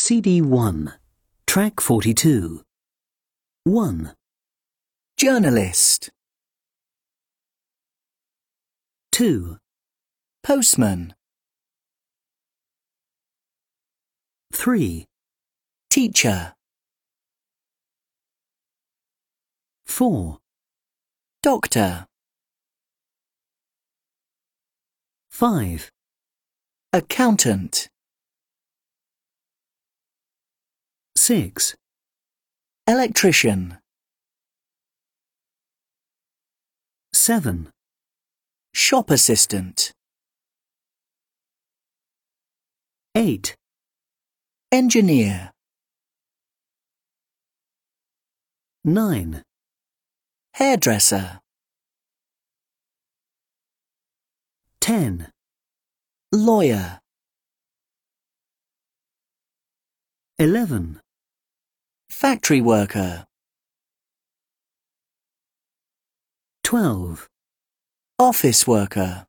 CD 1, Track 42. 1, Journalist. 2, Postman. 3, Teacher. 4, Doctor. 5, Accountant. 6, Electrician. 7, Shop assistant. 8, Engineer. 9, Hairdresser. 10, Lawyer. 11, Factory worker. 12, Office worker.